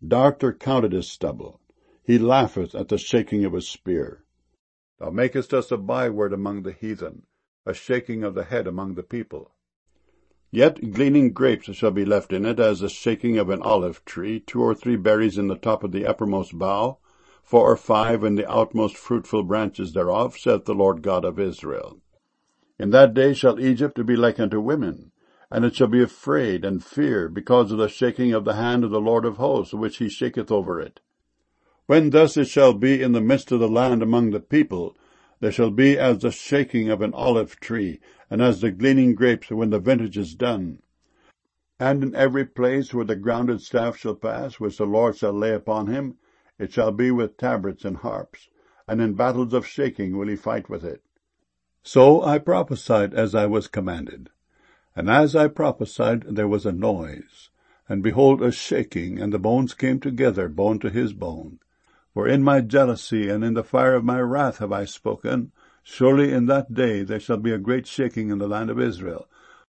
Darter counted his stubble. He laugheth at the shaking of his spear. Thou makest us a byword among the heathen, a shaking of the head among the people. Yet gleaning grapes shall be left in it, as the shaking of an olive tree, 2 or 3 berries in the top of the uppermost bough, 4 or 5 in the outmost fruitful branches thereof, saith the Lord God of Israel. In that day shall Egypt be like unto women, and it shall be afraid and fear, because of the shaking of the hand of the Lord of hosts, which he shaketh over it. When thus it shall be in the midst of the land among the people, there shall be as the shaking of an olive tree, and as the gleaning grapes when the vintage is done. And in every place where the grounded staff shall pass, which the Lord shall lay upon him, it shall be with tabrets and harps, and in battles of shaking will he fight with it. So I prophesied as I was commanded. And as I prophesied, there was a noise, and behold a shaking, and the bones came together, bone to his bone. For in my jealousy and in the fire of my wrath have I spoken. Surely in that day there shall be a great shaking in the land of Israel,